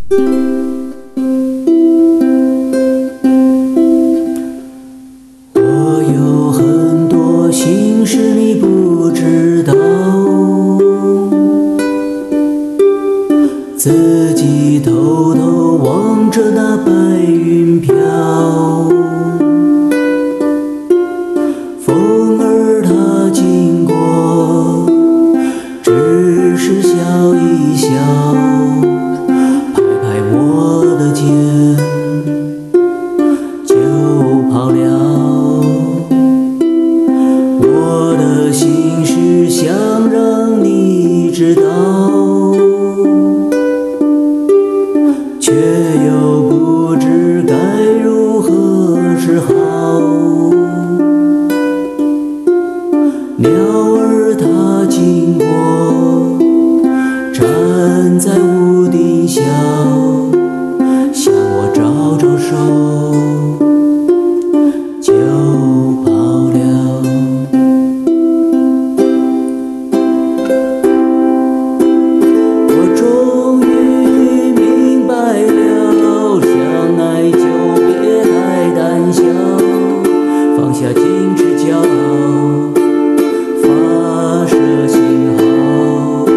我有很多心事你不知道，自己偷偷望着那白云飘，风儿它经过，只是笑一笑，拍拍我的肩就跑了。我的心事想让你知道，却又不知该如何是好。鸟儿它经过，站在屋顶笑，向我招招手就跑了。我终于明白了，相爱就别太胆小，放下矜持骄傲，发射信号。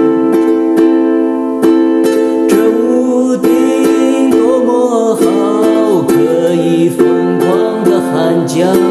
这屋顶多么好，可以疯狂地喊叫。